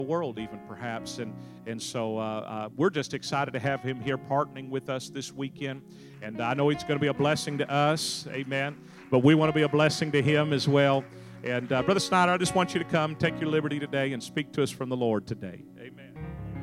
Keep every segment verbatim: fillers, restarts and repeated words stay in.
world even perhaps, and and so uh, uh, we're just excited to have him here partnering with us this weekend, and I know he's going to be a blessing to us, amen, but we want to be a blessing to him as well. And uh, Brother Snyder, I just want you to come, take your liberty today and speak to us from the Lord today, amen.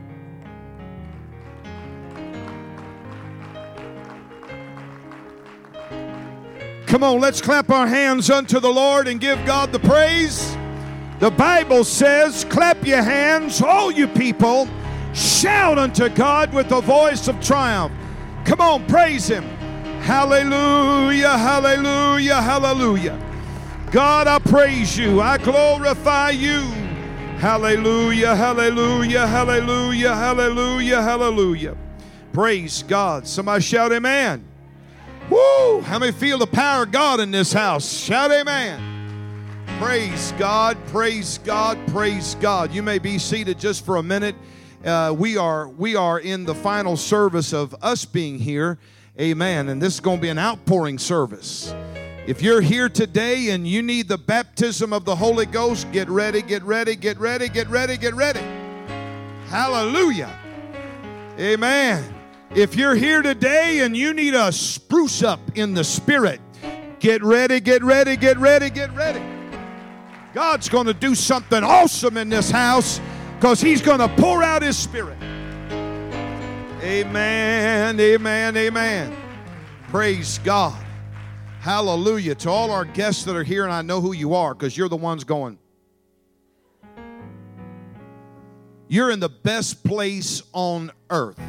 Come on, let's clap our hands unto the Lord and give God the praise. The Bible says, clap your hands, all you people, shout unto God with a voice of triumph. Come on, praise him. Hallelujah, hallelujah, hallelujah. God, I praise you. I glorify you. Hallelujah, hallelujah, hallelujah, hallelujah, hallelujah. Praise God. Somebody shout amen. Woo! How many feel the power of God in this house? Shout amen. Praise God, praise God, praise God. You may be seated just for a minute. Uh, we are we are in the final service of us being here. Amen. And this is going to be an outpouring service. If you're here today and you need the baptism of the Holy Ghost, get ready, get ready, get ready, get ready, get ready. Hallelujah. Amen. If you're here today and you need a spruce up in the Spirit, get ready, get ready, get ready, get ready. God's going to do something awesome in this house because he's going to pour out his Spirit. Amen, amen, amen. Praise God. Hallelujah. To all our guests that are here, and I know who you are because you're the ones going. You're in the best place on earth.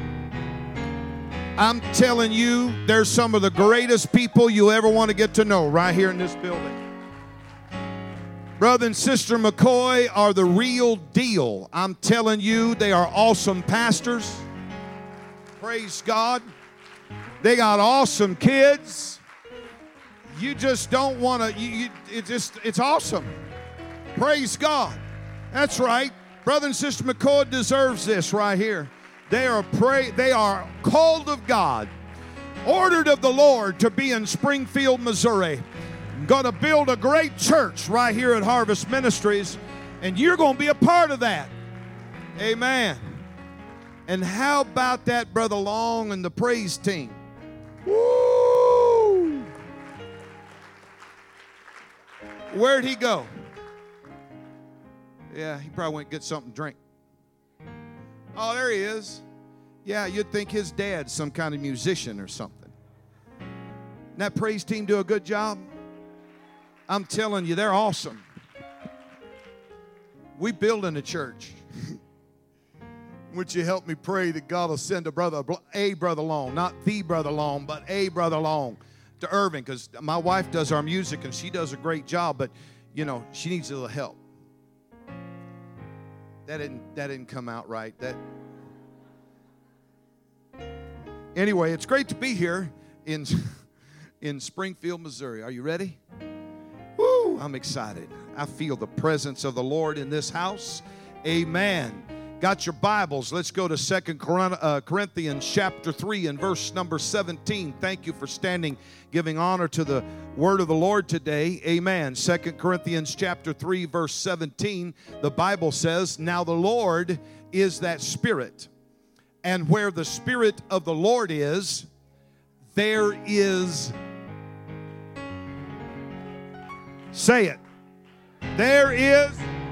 I'm telling you, there's some of the greatest people you ever want to get to know right here in this building. Brother and Sister McCoy are the real deal. I'm telling you, they are awesome pastors. Praise God. They got awesome kids. You just don't want to, you, you, it just, it's awesome. Praise God. That's right. Brother and Sister McCoy deserves this right here. They are pray, they are called of God, ordered of the Lord to be in Springfield, Missouri. Going to build a great church right here at Harvest Ministries, and you're going to be a part of that. Amen. And how about that, Brother Long and the praise team? Woo! Where'd he go? Yeah, he probably went get something to drink. Oh, there he is. Yeah, you'd think his dad's some kind of musician or something. Didn't that praise team do a good job? I'm telling you, they're awesome. We building a church. Would you help me pray that God will send a brother, a brother Long, not the brother Long, but a brother Long to Irving, because my wife does our music and she does a great job, but you know she needs a little help. That didn't that didn't come out right. That anyway, it's great to be here in in Springfield, Missouri. Are you ready? Woo! I'm excited. I feel the presence of the Lord in this house. Amen. Got your Bibles? Let's go to Second Corinthians chapter three and verse number seventeen. Thank you for standing, giving honor to the word of the Lord today. Amen. Second Corinthians chapter three, verse seventeen. The Bible says, "Now the Lord is that Spirit, and where the Spirit of the Lord is, there is..." Say it. There is...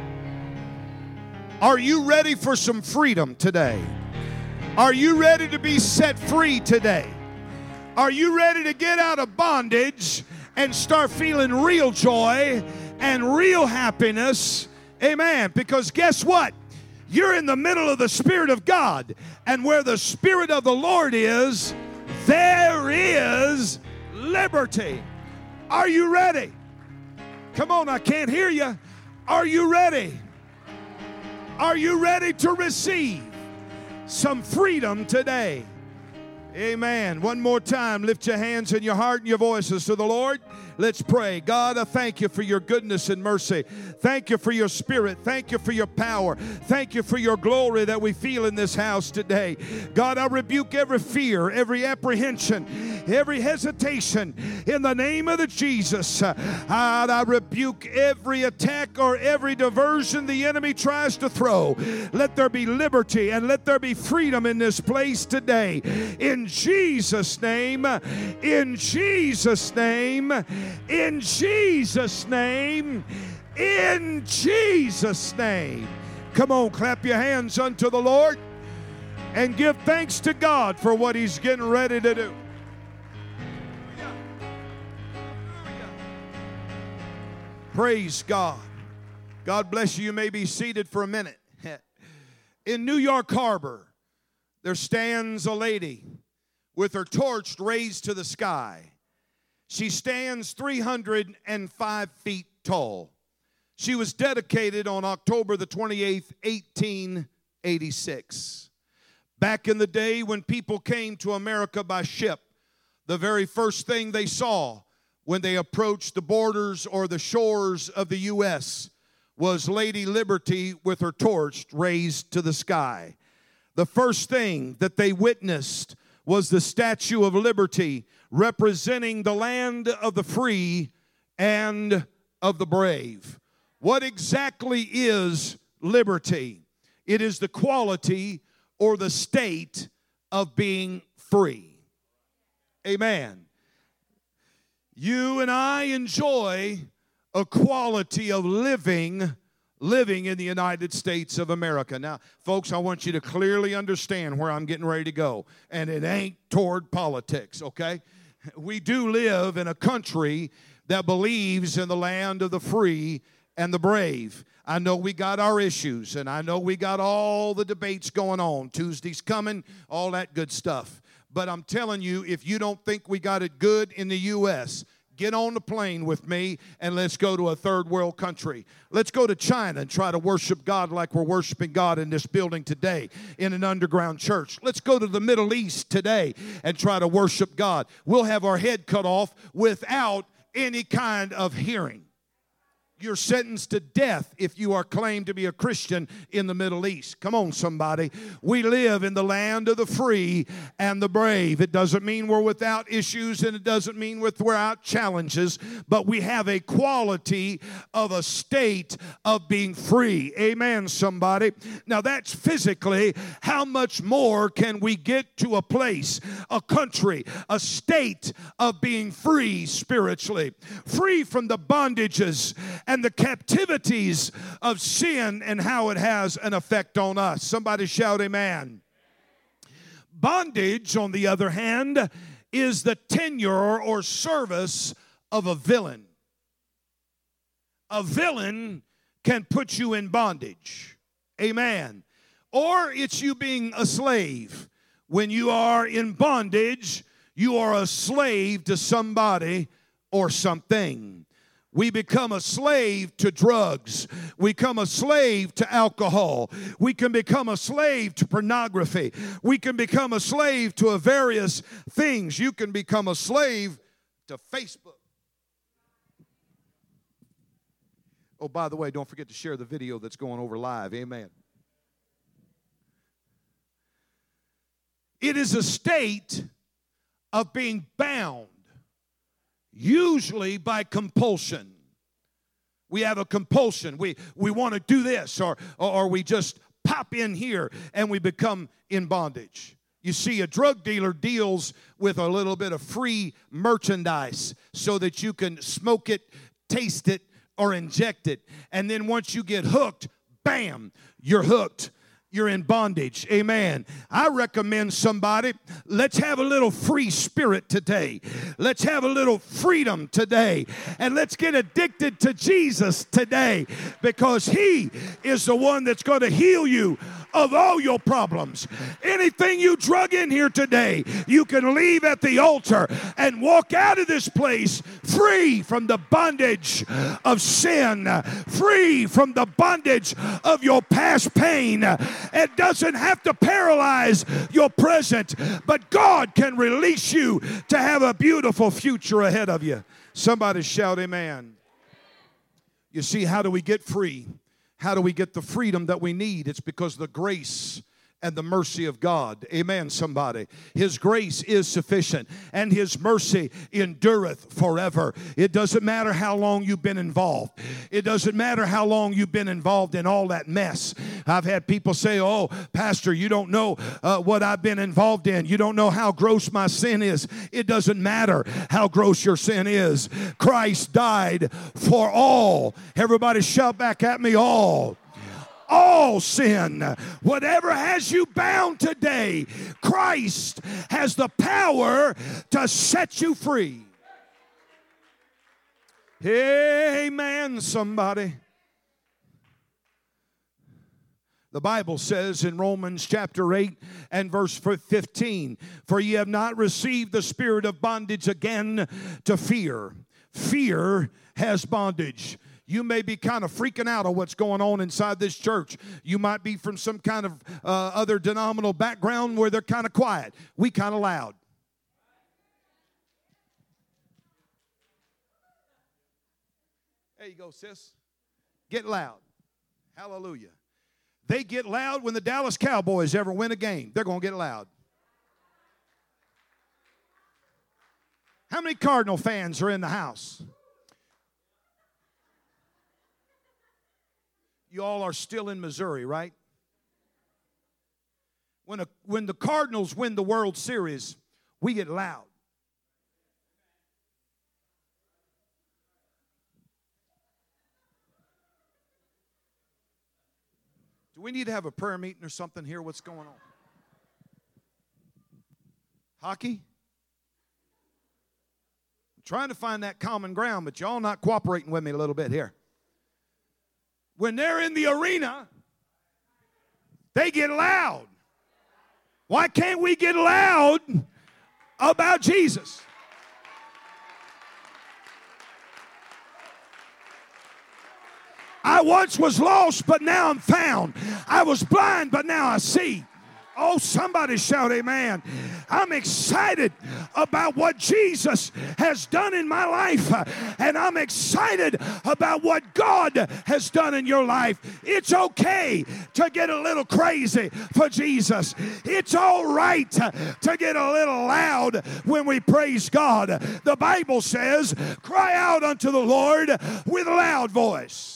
Are you ready for some freedom today? Are you ready to be set free today? Are you ready to get out of bondage and start feeling real joy and real happiness? Amen. Because guess what? You're in the middle of the Spirit of God. And where the Spirit of the Lord is, there is liberty. Are you ready? Come on, I can't hear you. Are you ready? Are you ready to receive some freedom today? Amen. One more time, lift your hands and your heart and your voices to the Lord. Let's pray. God, I thank you for your goodness and mercy. Thank you for your Spirit. Thank you for your power. Thank you for your glory that we feel in this house today. God, I rebuke every fear, every apprehension, every hesitation in the name of the Jesus. Uh, I rebuke every attack or every diversion the enemy tries to throw. Let there be liberty and let there be freedom in this place today. In Jesus' name, in Jesus' name, in Jesus' name, in Jesus' name. Come on, clap your hands unto the Lord and give thanks to God for what He's getting ready to do. Praise God. God bless you. You may be seated for a minute. In New York Harbor, there stands a lady with her torch raised to the sky. She stands three hundred five feet tall. She was dedicated on October the twenty-eighth, eighteen eighty-six. Back in the day when people came to America by ship, the very first thing they saw when they approached the borders or the shores of the U S was Lady Liberty with her torch raised to the sky. The first thing that they witnessed was the Statue of Liberty representing the land of the free and of the brave. What exactly is liberty? It is the quality or the state of being free. Amen. You and I enjoy a quality of living, living in the United States of America. Now, folks, I want you to clearly understand where I'm getting ready to go. And it ain't toward politics, okay? We do live in a country that believes in the land of the free and the brave. I know we got our issues, and I know we got all the debates going on. Tuesday's coming, all that good stuff. But I'm telling you, if you don't think we got it good in the U S, get on the plane with me and let's go to a third world country. Let's go to China and try to worship God like we're worshiping God in this building today in an underground church. Let's go to the Middle East today and try to worship God. We'll have our head cut off without any kind of hearing. You're sentenced to death if you are claimed to be a Christian in the Middle East. Come on, somebody. We live in the land of the free and the brave. It doesn't mean we're without issues, and it doesn't mean we're without challenges, but we have a quality of a state of being free. Amen, somebody. Now, that's physically. How much more can we get to a place, a country, a state of being free spiritually? Free from the bondages and the captivities of sin and how it has an effect on us. Somebody shout amen. Bondage, on the other hand, is the tenure or service of a villain. A villain can put you in bondage. Amen. Or it's you being a slave. When you are in bondage, you are a slave to somebody or something. We become a slave to drugs. We become a slave to alcohol. We can become a slave to pornography. We can become a slave to a various things. You can become a slave to Facebook. Oh, by the way, don't forget to share the video that's going over live. Amen. It is a state of being bound, usually by compulsion. We have a compulsion. We, we want to do this, or, or, or we just pop in here and we become in bondage. You see, a drug dealer deals with a little bit of free merchandise so that you can smoke it, taste it, or inject it. And then once you get hooked, bam, you're hooked. You're in bondage. Amen. I recommend somebody, let's have a little free spirit today. Let's have a little freedom today. And let's get addicted to Jesus today, because He is the one that's going to heal you of all your problems. Anything you drug in here today, you can leave at the altar and walk out of this place free from the bondage of sin, free from the bondage of your past pain. It doesn't have to paralyze your present, but God can release you to have a beautiful future ahead of you. Somebody shout amen. You see, how do we get free? How do we get the freedom that we need? It's because the grace and the mercy of God. Amen, somebody. His grace is sufficient, and His mercy endureth forever. It doesn't matter how long you've been involved. It doesn't matter how long you've been involved in all that mess. I've had people say, oh, Pastor, you don't know uh, what I've been involved in. You don't know how gross my sin is. It doesn't matter how gross your sin is. Christ died for all. Everybody shout back at me, all. All sin, whatever has you bound today, Christ has the power to set you free. Amen, somebody. The Bible says in Romans chapter eight and verse fifteen, for ye have not received the spirit of bondage again to fear. Fear has bondage. You may be kind of freaking out on what's going on inside this church. You might be from some kind of uh, other denominational background where they're kind of quiet. We kind of loud. There you go, sis. Get loud. Hallelujah. They get loud when the Dallas Cowboys ever win a game. They're going to get loud. How many Cardinal fans are in the house? You all are still in Missouri, right? When, a, when the Cardinals win the World Series, we get loud. Do we need to have a prayer meeting or something here? What's going on? Hockey? I'm trying to find that common ground, but y'all not cooperating with me a little bit here. When they're in the arena, they get loud. Why can't we get loud about Jesus? I once was lost, but now I'm found. I was blind, but now I see. Oh, somebody shout amen. I'm excited about what Jesus has done in my life, and I'm excited about what God has done in your life. It's okay to get a little crazy for Jesus. It's all right to get a little loud when we praise God. The Bible says, cry out unto the Lord with a loud voice.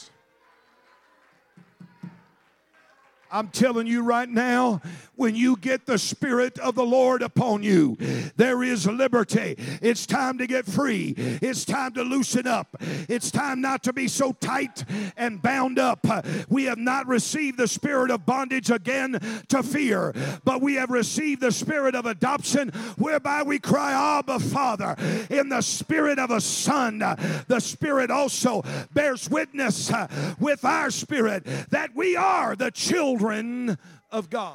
I'm telling you right now, when you get the Spirit of the Lord upon you, there is liberty. It's time to get free. It's time to loosen up. It's time not to be so tight and bound up. We have not received the spirit of bondage again to fear, but we have received the spirit of adoption, whereby we cry, Abba, Father. In the spirit of a son, the Spirit also bears witness with our spirit that we are the children of God.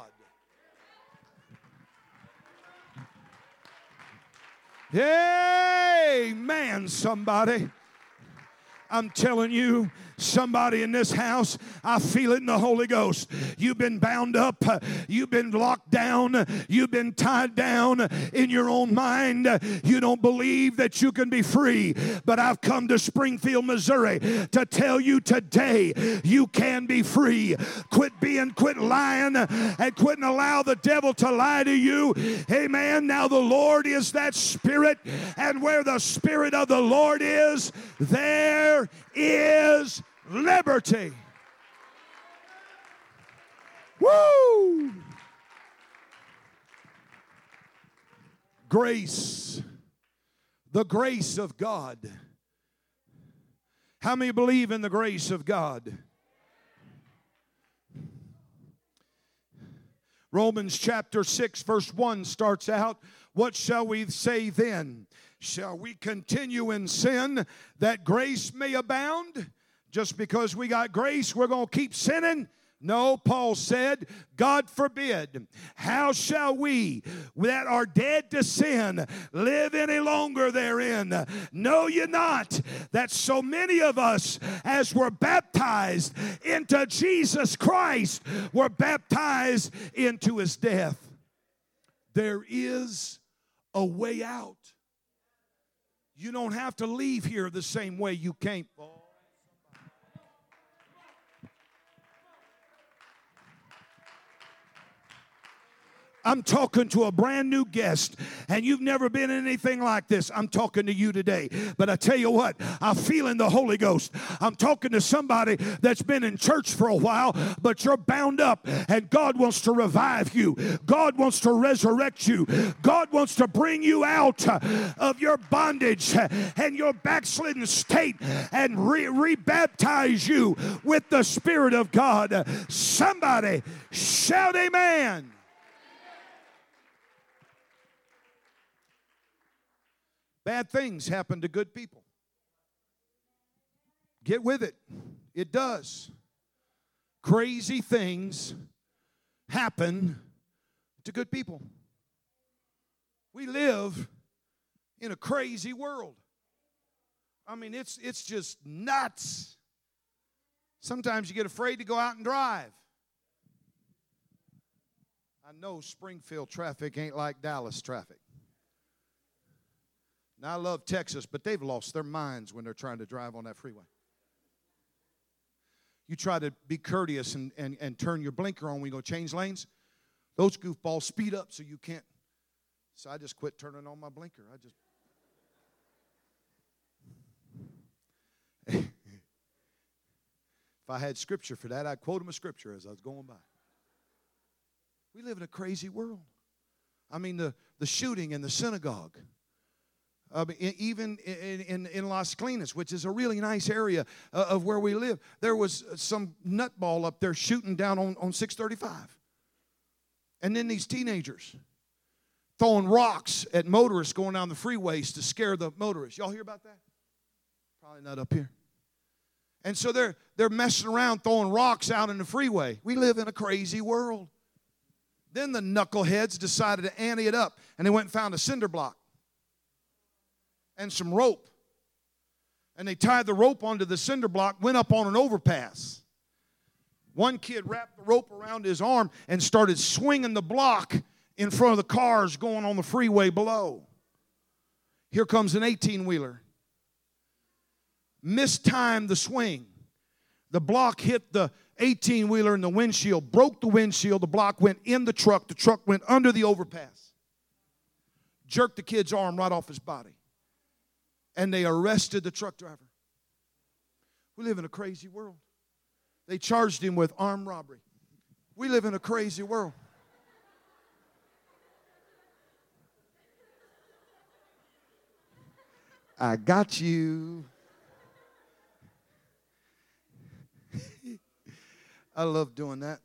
Amen, somebody. I'm telling you, somebody in this house, I feel it in the Holy Ghost. You've been bound up. You've been locked down. You've been tied down in your own mind. You don't believe that you can be free. But I've come to Springfield, Missouri to tell you today you can be free. Quit being, quit lying, and quit allow the devil to lie to you. Amen. Now the Lord is that Spirit, and where the Spirit of the Lord is, there is liberty. Woo! Grace. The grace of God. How many believe in the grace of God? Romans chapter six verse one starts out, what shall we say then? Shall we continue in sin that grace may abound? Just because we got grace, we're going to keep sinning? No, Paul said, God forbid. How shall we that are dead to sin live any longer therein? Know ye not that so many of us as were baptized into Jesus Christ were baptized into his death? There is a way out. You don't have to leave here the same way you came. I'm talking to a brand new guest, and you've never been in anything like this. I'm talking to you today. But I tell you what, I feel in the Holy Ghost. I'm talking to somebody that's been in church for a while, but you're bound up, and God wants to revive you. God wants to resurrect you. God wants to bring you out of your bondage and your backslidden state and re- rebaptize you with the Spirit of God. Somebody shout amen. Bad things happen to good people. Get with it. It does. Crazy things happen to good people. We live in a crazy world. I mean, it's it's just nuts. Sometimes you get afraid to go out and drive. I know Springfield traffic ain't like Dallas traffic. Now, I love Texas, but they've lost their minds when they're trying to drive on that freeway. You try to be courteous and, and, and turn your blinker on when you go change lanes. Those goofballs speed up so you can't. So I just quit turning on my blinker. I just. If I had scripture for that, I'd quote them a scripture as I was going by. We live in a crazy world. I mean, the, the shooting in the synagogue. Uh, even in, in, in Las Colinas, which is a really nice area uh, of where we live, there was some nutball up there shooting down on, on six thirty-five. And then these teenagers throwing rocks at motorists going down the freeways to scare the motorists. Y'all hear about that? Probably not up here. And so they're, they're messing around throwing rocks out in the freeway. We live in a crazy world. Then the knuckleheads decided to ante it up, and they went and found a cinder block and some rope. And they tied the rope onto the cinder block, went up on an overpass. One kid wrapped the rope around his arm and started swinging the block in front of the cars going on the freeway below. Here comes an eighteen-wheeler. Mistimed the swing. The block hit the eighteen-wheeler in the windshield, broke the windshield. The block went in the truck. The truck went under the overpass. Jerked the kid's arm right off his body. And they arrested the truck driver. We live in a crazy world. They charged him with armed robbery. We live in a crazy world. I got you. I love doing that.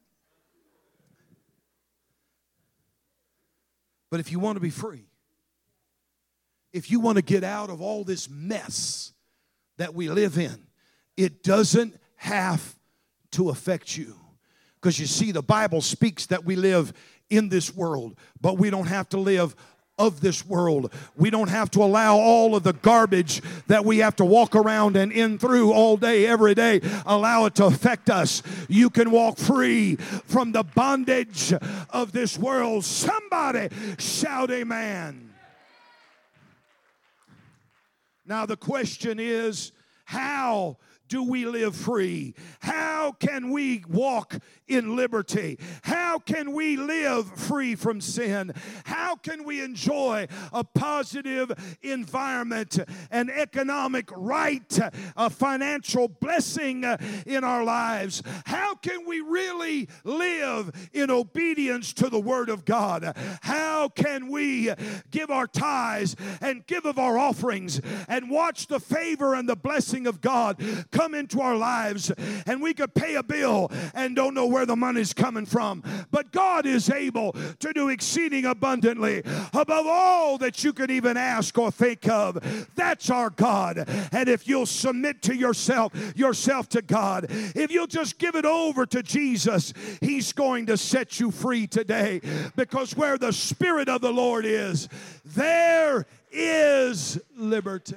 But if you want to be free, if you want to get out of all this mess that we live in, it doesn't have to affect you. Because you see, the Bible speaks that we live in this world, but we don't have to live of this world. We don't have to allow all of the garbage that we have to walk around and in through all day, every day, allow it to affect us. You can walk free from the bondage of this world. Somebody shout amen. Now the question is, how do we live free? How can we walk in liberty? How can we live free from sin? How can we enjoy a positive environment, an economic right, a financial blessing in our lives? How can we really live in obedience to the Word of God? How can we give our tithes and give of our offerings and watch the favor and the blessing of God come into our lives? And we could pay a bill and don't know where the money's coming from, but God is able to do exceeding abundantly above all that you could even ask or think of. That's our God. And if you'll submit to yourself yourself to God, if you'll just give it over to Jesus, He's going to set you free today, because where the Spirit of the Lord is, there is liberty.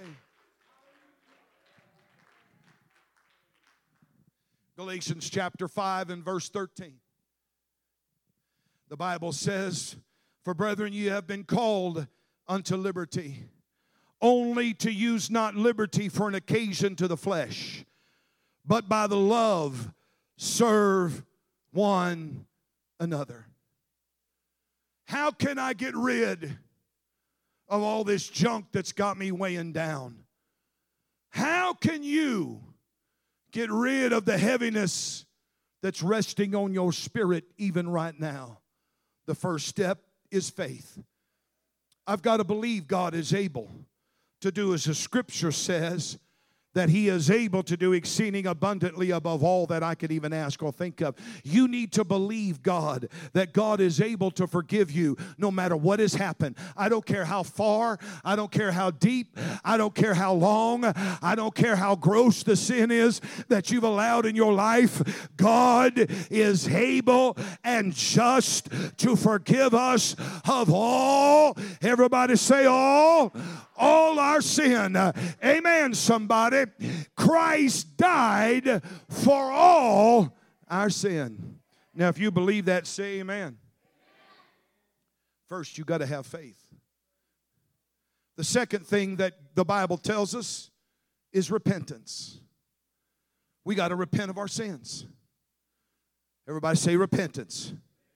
Galatians chapter five and verse thirteen. The Bible says, "For brethren, ye have been called unto liberty, only to use not liberty for an occasion to the flesh, but by the love serve one another." How can I get rid of all this junk that's got me weighing down? How can you get rid of the heaviness that's resting on your spirit even right now? The first step is faith. I've got to believe God is able to do as the Scripture says, that He is able to do exceeding abundantly above all that I could even ask or think of. You need to believe God, that God is able to forgive you no matter what has happened. I don't care how far, I don't care how deep, I don't care how long, I don't care how gross the sin is that you've allowed in your life. God is able and just to forgive us of all, everybody say all, all our sin. Amen, somebody. Christ died for all our sin. Now, if you believe that, say amen. First, you got to have faith. The second thing that the Bible tells us is repentance. We got to repent of our sins. Everybody say repentance.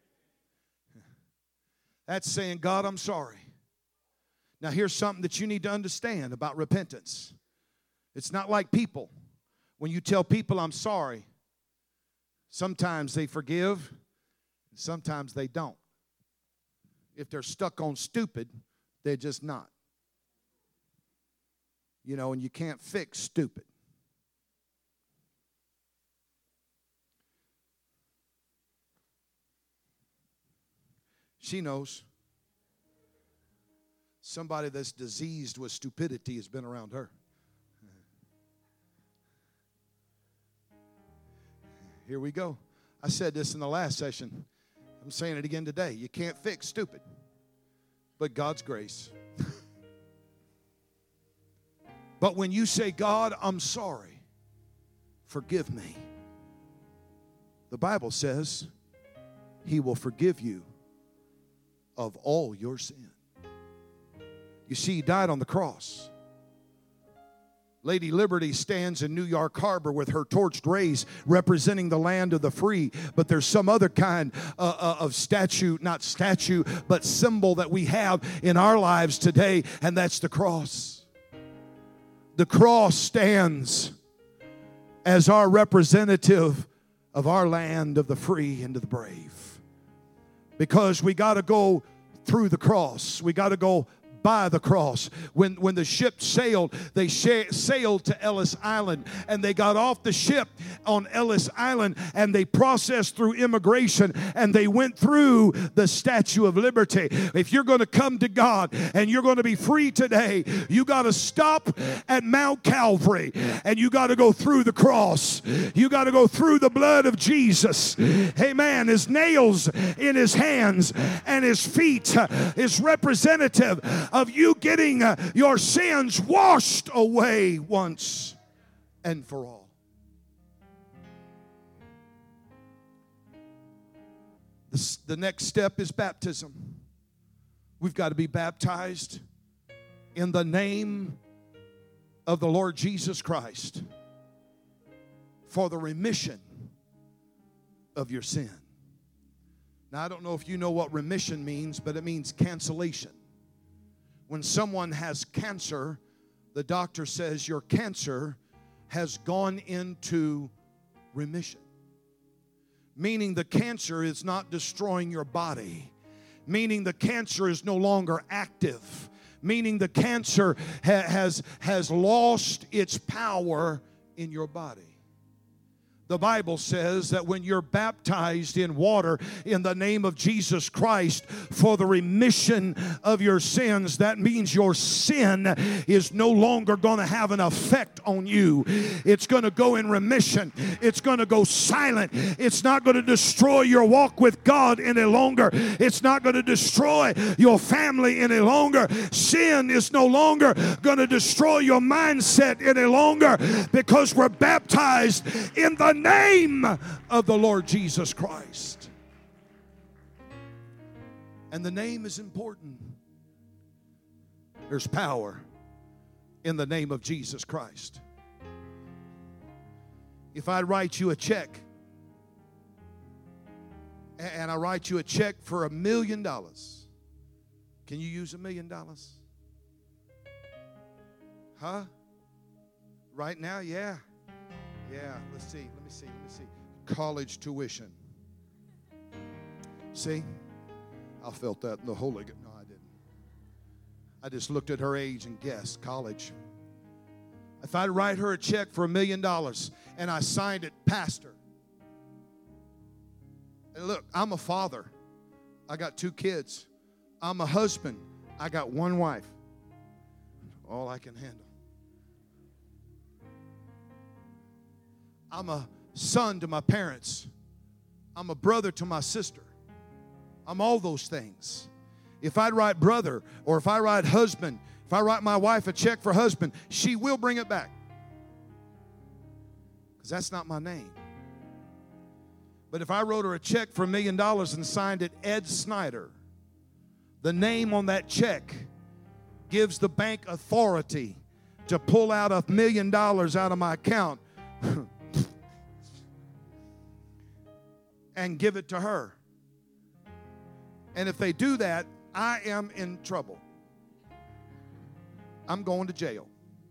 That's saying, God, I'm sorry. Now, here's something that you need to understand about repentance. It's not like people. When you tell people I'm sorry, sometimes they forgive, sometimes they don't. If they're stuck on stupid, they're just not. You know, and you can't fix stupid. She knows. Somebody that's diseased with stupidity has been around her. Here we go. I said this in the last session. I'm saying it again today. You can't fix stupid, but God's grace. But when you say, God, I'm sorry, forgive me, the Bible says He will forgive you of all your sin. You see, He died on the cross. Lady Liberty stands in New York Harbor with her torched rays representing the land of the free. But there's some other kind uh, uh, of statue, not statue, but symbol that we have in our lives today, and that's the cross. The cross stands as our representative of our land of the free and of the brave. Because we got to go through the cross. We got to go by the cross. When, when the ship sailed, they sh- sailed to Ellis Island, and they got off the ship on Ellis Island, and they processed through immigration, and they went through the Statue of Liberty. If you're going to come to God and you're going to be free today, you got to stop at Mount Calvary, and you got to go through the cross. You got to go through the blood of Jesus. Amen. His nails in His hands and His feet is representative of you getting uh, your sins washed away once and for all. The, the next step is baptism. We've got to be baptized in the name of the Lord Jesus Christ for the remission of your sin. Now, I don't know if you know what remission means, but it means cancellation. When someone has cancer, the doctor says your cancer has gone into remission. Meaning the cancer is not destroying your body. Meaning the cancer is no longer active. Meaning the cancer ha- has, has lost its power in your body. The Bible says that when you're baptized in water in the name of Jesus Christ for the remission of your sins, that means your sin is no longer going to have an effect on you. It's going to go in remission. It's going to go silent. It's not going to destroy your walk with God any longer. It's not going to destroy your family any longer. Sin is no longer going to destroy your mindset any longer, because we're baptized in the name of the Lord Jesus Christ. And the name is important. There's power in the name of Jesus Christ. If I write you a check and I write you a check for a million dollars, can you use a million dollars? Huh? Right now, yeah. Yeah, let's see, let me see, let me see. College tuition. See? I felt that in the Holy Ghost. No, I didn't. I just looked at her age and guessed college. If I'd write her a check for a million dollars and I signed it, pastor. And look, I'm a father. I got two kids. I'm a husband. I got one wife. All I can handle. I'm a son to my parents. I'm a brother to my sister. I'm all those things. If I'd write brother, or if I write husband, if I write my wife a check for husband, she will bring it back. Because that's not my name. But if I wrote her a check for a million dollars and signed it Ed Snyder, the name on that check gives the bank authority to pull out a million dollars out of my account and give it to her. And if they do that, I am in trouble. I'm going to jail.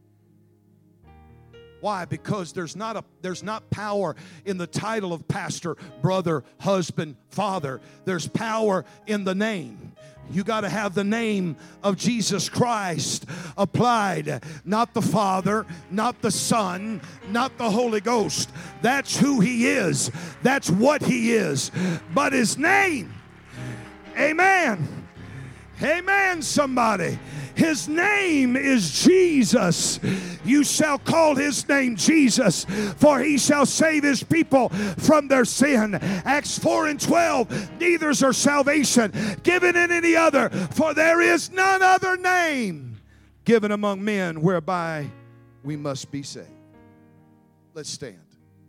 Why? Because there's not a there's not power in the title of pastor, brother, husband, father. There's power in the name. You got to have the name of Jesus Christ applied. Not the Father, not the Son, not the Holy Ghost. That's who He is. That's what He is. But His name. Amen. Amen, somebody. His name is Jesus. You shall call His name Jesus, for He shall save His people from their sin. Acts four and twelve, neither is there salvation given in any other, for there is none other name given among men whereby we must be saved. Let's stand.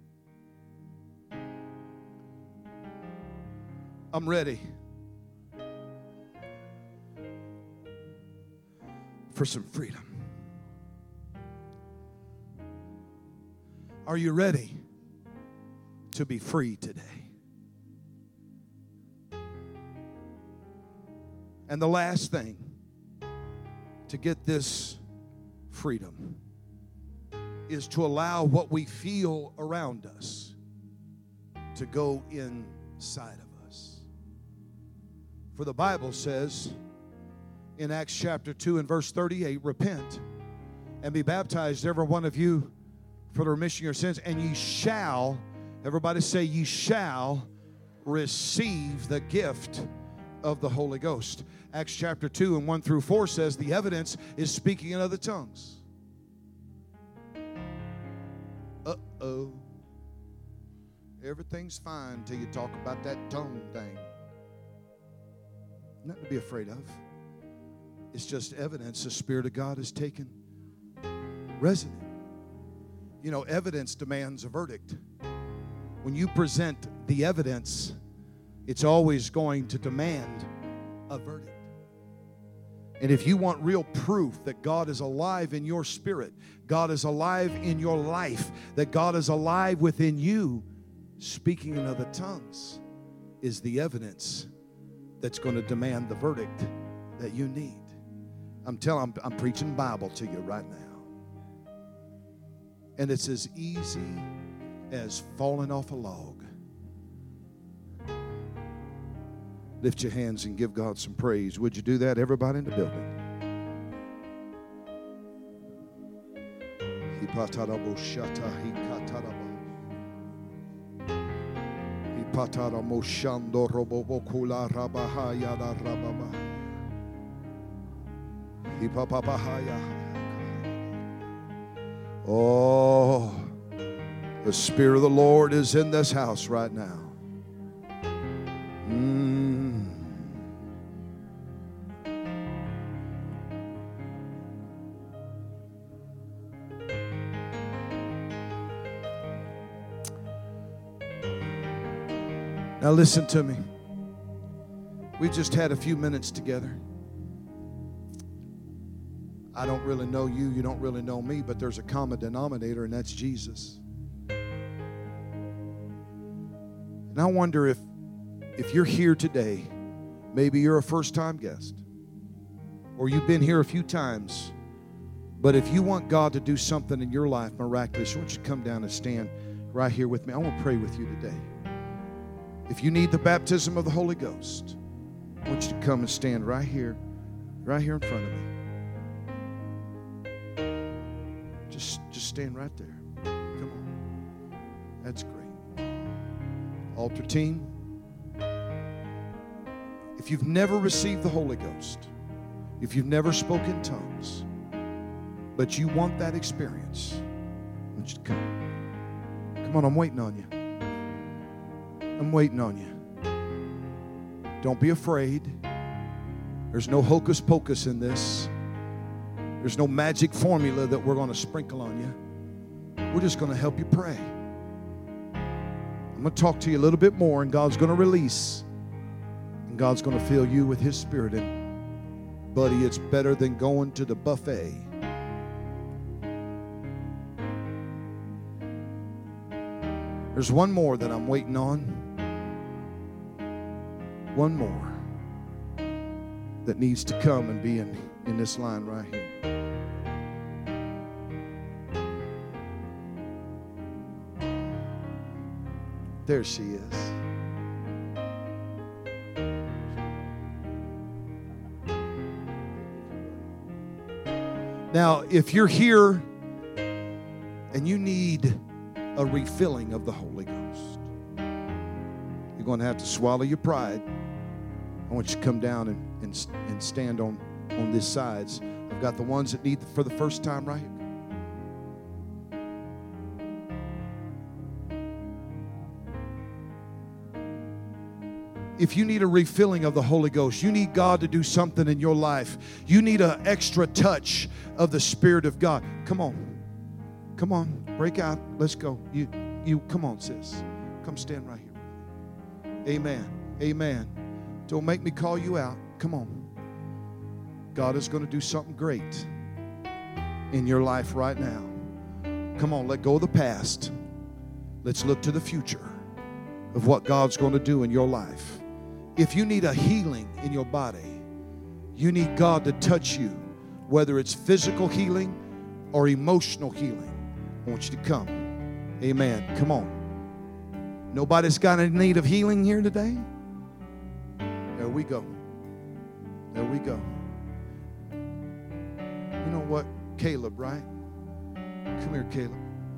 I'm ready for some freedom. Are you ready to be free today? And the last thing to get this freedom is to allow what we feel around us to go inside of us. For the Bible says in Acts chapter two and verse thirty-eight, repent and be baptized, every one of you, for the remission of your sins, and ye shall, everybody say, ye shall receive the gift of the Holy Ghost. Acts chapter two and one through four says the evidence is speaking in other tongues. Uh-oh. Everything's fine until you talk about that tongue thing. Nothing to be afraid of. It's just evidence the Spirit of God has taken resident. You know, evidence demands a verdict. When you present the evidence, it's always going to demand a verdict. And if you want real proof that God is alive in your spirit, God is alive in your life, that God is alive within you, speaking in other tongues is the evidence that's going to demand the verdict that you need. I'm telling, I'm, I'm preaching Bible to you right now. And it's as easy as falling off a log. Lift your hands and give God some praise. Would you do that, everybody in the building? Oh, the Spirit of the Lord is in this house right now. Mm. Now listen to me. We just had a few minutes together. I don't really know you, you don't really know me, but there's a common denominator, and that's Jesus. And I wonder if if you're here today, maybe you're a first-time guest, or you've been here a few times, but if you want God to do something in your life miraculous, I want you to come down and stand right here with me. I want to pray with you today. If you need the baptism of the Holy Ghost, I want you to come and stand right here, right here in front of me. Just, just stand right there. Come on. That's great. Altar team, if you've never received the Holy Ghost, if you've never spoken in tongues, but you want that experience, I want you to come. Come on, I'm waiting on you. I'm waiting on you. Don't be afraid. There's no hocus pocus in this. There's no magic formula that we're going to sprinkle on you. We're just going to help you pray. I'm going to talk to you a little bit more, and God's going to release. And God's going to fill you with His Spirit. And, buddy, it's better than going to the buffet. There's one more that I'm waiting on. One more that needs to come and be in, in this line right here. There she is. Now, if you're here and you need a refilling of the Holy Ghost, you're going to have to swallow your pride. I want you to come down and, and, and stand on, on this side. I've got the ones that need for the first time right here. If you need a refilling of the Holy Ghost, you need God to do something in your life, you need an extra touch of the Spirit of God, come on. Come on, break out. Let's go. You, you, come on, sis. Come stand right here. Amen. Amen. Don't make me call you out. Come on. God is going to do something great in your life right now. Come on, let go of the past. Let's look to the future of what God's going to do in your life. If you need a healing in your body, you need God to touch you, whether it's physical healing or emotional healing. I want you to come. Amen. Come on. Nobody's got any need of healing here today? There we go. There we go. You know what? Caleb, right? Come here, Caleb.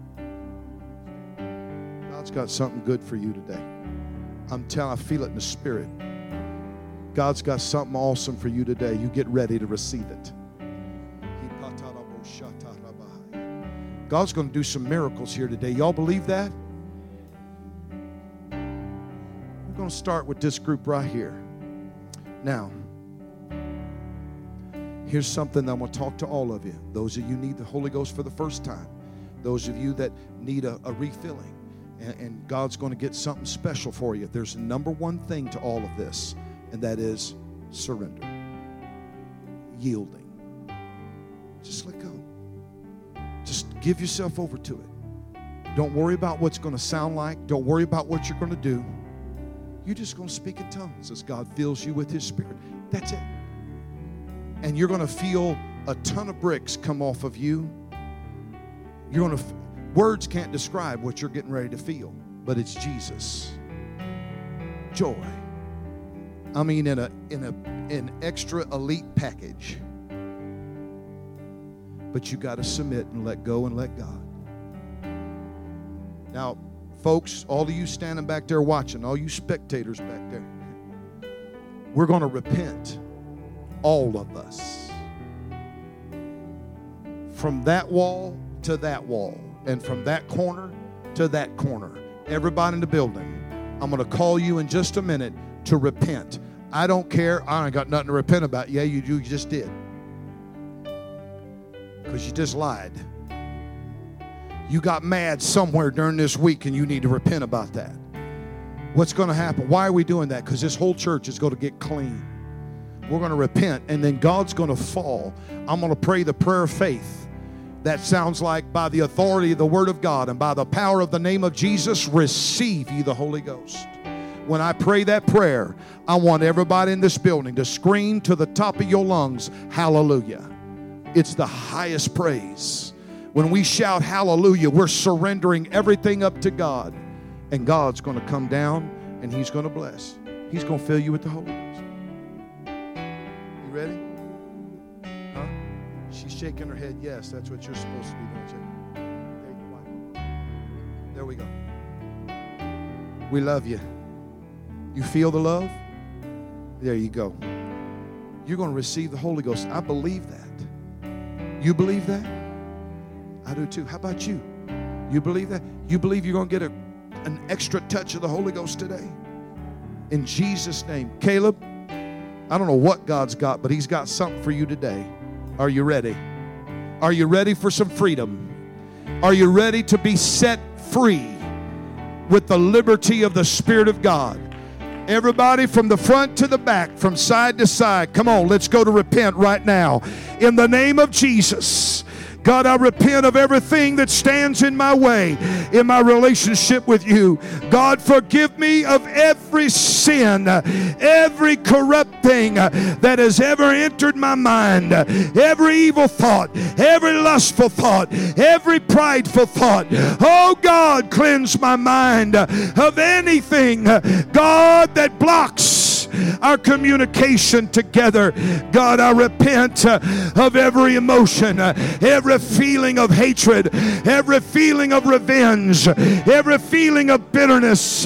God's got something good for you today. I'm telling, I feel it in the spirit. God's got something awesome for you today. You get ready to receive it. God's going to do some miracles here today. Y'all believe that? We're going to start with this group right here. Now, here's something I'm going to talk to all of you. Those of you who need the Holy Ghost for the first time. Those of you that need a, a refilling. And, and God's going to get something special for you. There's a number one thing to all of this, and that is surrender. Yielding. Just let go. Just give yourself over to it. Don't worry about what's going to sound like. Don't worry about what you're going to do. You're just going to speak in tongues as God fills you with His Spirit. That's it. And you're going to feel a ton of bricks come off of you. You're going to, words can't describe what you're getting ready to feel, but it's Jesus. Joy. I mean, in a in a an extra elite package. But you got to submit and let go and let God. Now, folks, all of you standing back there watching, all you spectators back there, we're going to repent, all of us, from that wall to that wall, and from that corner to that corner. Everybody in the building, I'm going to call you in just a minute to repent. I don't care. I ain't got nothing to repent about. Yeah, you do. You just did. Because you just lied. You got mad somewhere during this week, and you need to repent about that. What's going to happen? Why are we doing that? Because this whole church is going to get clean. We're going to repent, and then God's going to fall. I'm going to pray the prayer of faith. That sounds like, by the authority of the Word of God and by the power of the name of Jesus, receive ye the Holy Ghost. When I pray that prayer, I want everybody in this building to scream to the top of your lungs, hallelujah. It's the highest praise. When we shout hallelujah, we're surrendering everything up to God. And God's going to come down and He's going to bless. He's going to fill you with the Holy Ghost. You ready? Huh? She's shaking her head. Yes, that's what you're supposed to be doing. There we go. We love you. You feel the love? There you go. You're going to receive the Holy Ghost. I believe that. You believe that? I do too. How about you? You believe that? You believe you're going to get a, an extra touch of the Holy Ghost today? In Jesus' name. Caleb, I don't know what God's got, but He's got something for you today. Are you ready? Are you ready for some freedom? Are you ready to be set free with the liberty of the Spirit of God? Everybody from the front to the back, from side to side. Come on, let's go to repent right now. In the name of Jesus. God, I repent of everything that stands in my way in my relationship with you. God, forgive me of every sin, every corrupt thing that has ever entered my mind, every evil thought, every lustful thought, every prideful thought. Oh God, cleanse my mind of anything, God, that blocks our communication together. God, I repent uh, of every emotion, uh, every feeling of hatred, every feeling of revenge, every feeling of bitterness.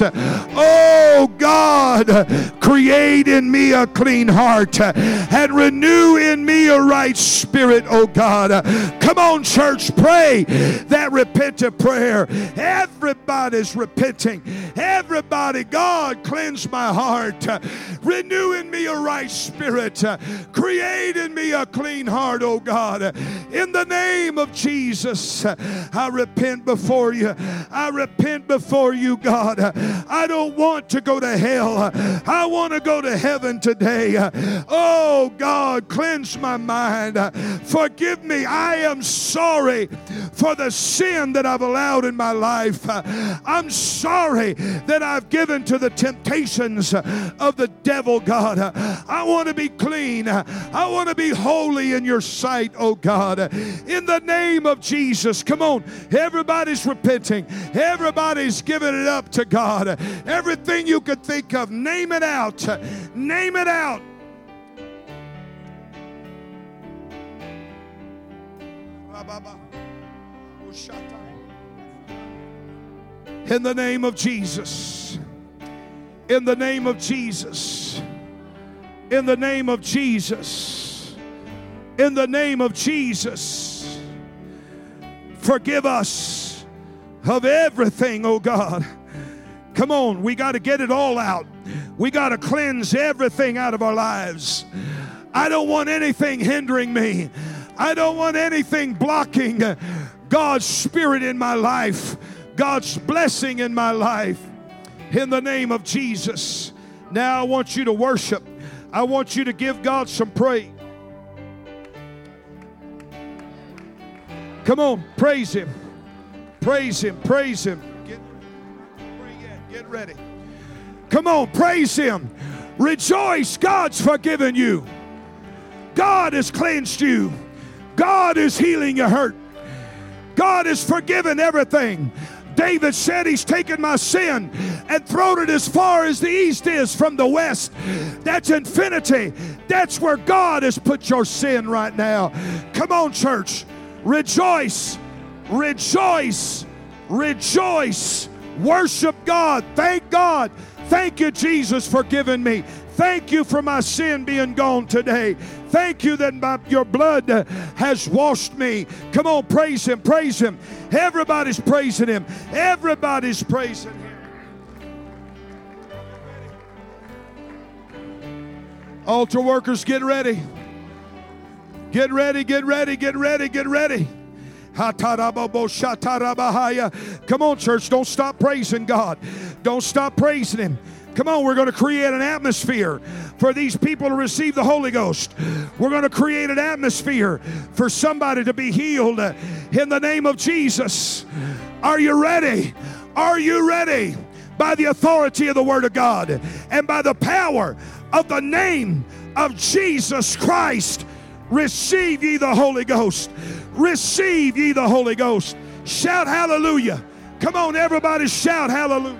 Oh God, create in me a clean heart uh, and renew in me a right spirit, oh God. Uh, come on, church, pray that repentant prayer. Everybody's repenting. Everybody, God, cleanse my heart. Uh, Renew in me a right spirit. Uh, create in me a clean heart, oh God. Uh, in the name of Jesus, uh, I repent before you. I repent before you, God. Uh, I don't want to go to hell. Uh, I want to go to heaven today. Uh, oh God, cleanse my mind. Uh, forgive me. I am sorry for the sin that I've allowed in my life. Uh, I'm sorry that I've given to the temptations of the devil, God. I want to be clean. I want to be holy in your sight, oh God. In the name of Jesus. Come on. Everybody's repenting. Everybody's giving it up to God. Everything you could think of, name it out. Name it out. In the name of Jesus. In the name of Jesus. In the name of Jesus. In the name of Jesus. Forgive us of everything, oh God. Come on, we got to get it all out. We got to cleanse everything out of our lives. I don't want anything hindering me. I don't want anything blocking God's Spirit in my life, God's blessing in my life. In the name of Jesus. Now I want you to worship. I want you to give God some praise. Come on, praise Him. Praise Him, praise Him. Get, get ready. Come on, praise Him. Rejoice, God's forgiven you. God has cleansed you. God is healing your hurt. God has forgiven everything. David said He's taken my sin and thrown it as far as the east is from the west. That's infinity. That's where God has put your sin right now. Come on, church. Rejoice. Rejoice. Rejoice. Worship God. Thank God. Thank you, Jesus, for giving me. Thank you for my sin being gone today. Thank you that my, your blood has washed me. Come on, praise Him, praise Him. Everybody's praising Him. Everybody's praising Him. Altar workers, get ready. Get ready, get ready, get ready, get ready. Come on, church, don't stop praising God. Don't stop praising Him. Come on, we're going to create an atmosphere for these people to receive the Holy Ghost. We're going to create an atmosphere for somebody to be healed in the name of Jesus. Are you ready? Are you ready? by the authority of the Word of God and by the power of the name of Jesus Christ. Receive ye the Holy Ghost. Receive ye the Holy Ghost. Shout hallelujah. Come on, everybody, shout hallelujah.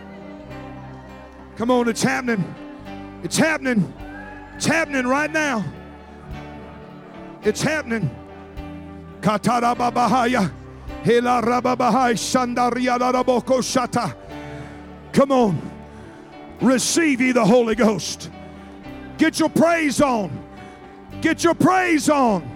Come on, it's happening. It's happening. It's happening right now. It's happening. Katarababahaya. Helarababahai shandariyalaraboko shata. Come on. Receive ye the Holy Ghost. Get your praise on. Get your praise on.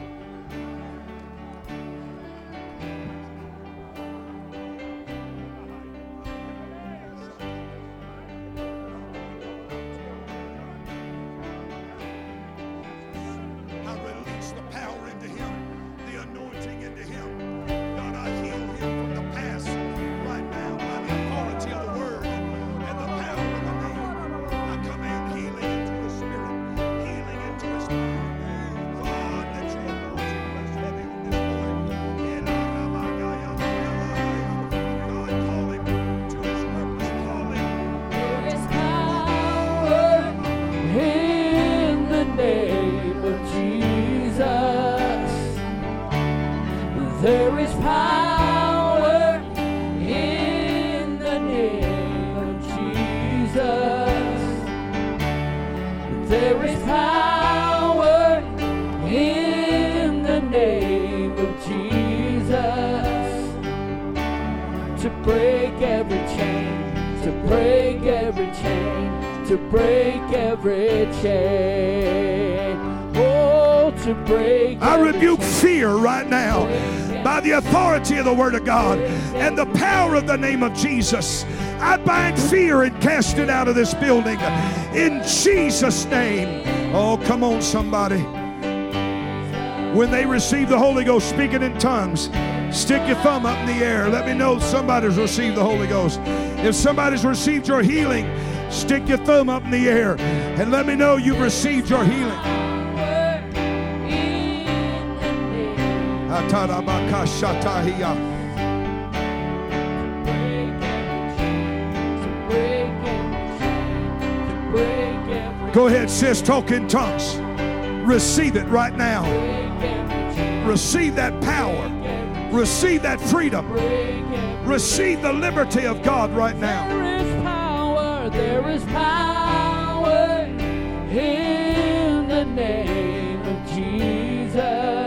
There is power in the name of Jesus. There is power in the name of Jesus to break every chain, to break every chain, to break every chain. Oh, to break. I rebuke fear right now by the authority of the Word of God and the power of the name of Jesus. I bind fear and cast it out of this building in Jesus' name. Oh, come on, somebody. When they receive the Holy Ghost, speaking in tongues, stick your thumb up in the air. Let me know somebody's received the Holy Ghost. If somebody's received your healing, stick your thumb up in the air and let me know you've received your healing. Go ahead, sis, talk in tongues. Receive it right now. Receive that power. Receive that freedom. Receive the liberty of God right now. There is power, there is power in the name of Jesus.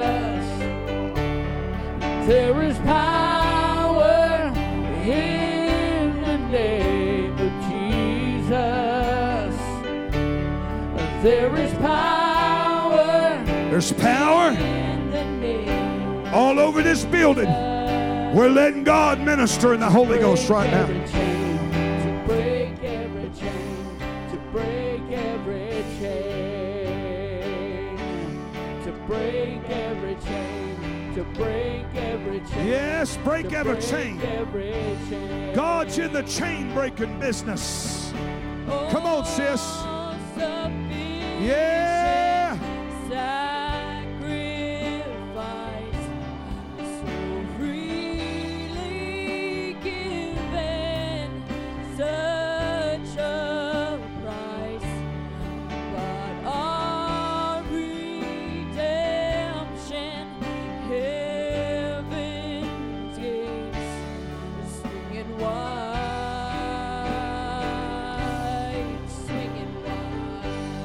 There is power in the name of Jesus. There is power. There's power all over this building. We're letting God minister in the Holy Ghost right now. To break every chain, to break every chain, to break every chain, to break every chain. Yes, break every chain. God's in the chain breaking business. Come on, sis. Yeah. Sacrifice so freely given, such a price, but our redemption, heaven's gates, swinging wide, swinging wide.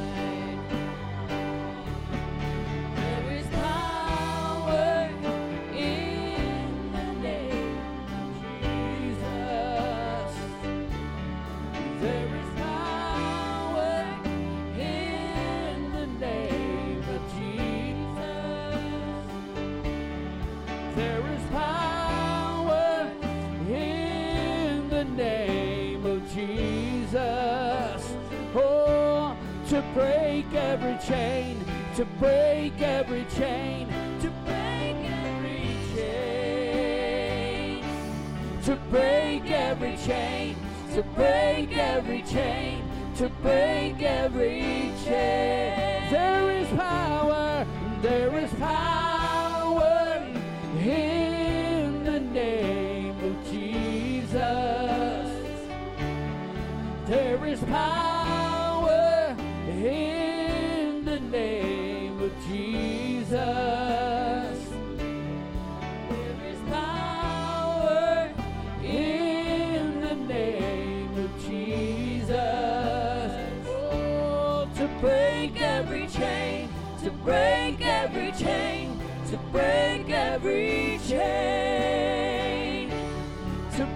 There is power in the name of Jesus. There is power in the name of Jesus. There is power in the name of Jesus. Oh, to break every chain, to break every chain, to break every chain, to break every chain, to break every chain, to break every chain. There is power, there is power in the name of Jesus. break every chain, to break every chain, to break every chain.